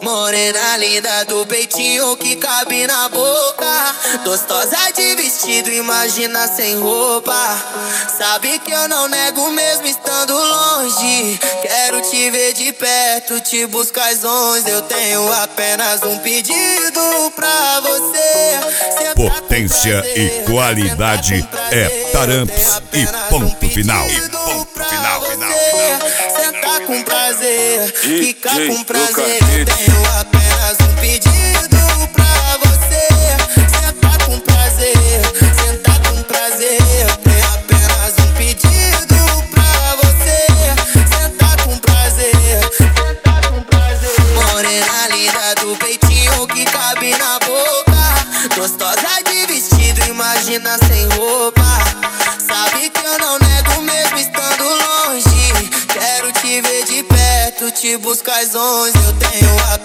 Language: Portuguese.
Morena linda do peitinho que cabe na boca, gostosa de vestido, imagina sem roupa. Sabe que eu não nego mesmo estando longe. Quero te ver de perto, te buscar às 11. Eu tenho apenas um pedido pra você. Potência e qualidade é Taramps e ponto final. Sentar com prazer, ficar com prazer. Eu tenho apenas um pedido pra você. Sentar com prazer, sentar com prazer. Eu tenho apenas um pedido pra você. Sentar com prazer, sentar com prazer. Morena linda do peitinho que cabe na boca, gostosa de vestido, imagina sem roupa. Sabe que eu não nego mesmo estando longe. Quero te ver de perto, te buscar às 11. Eu tenho a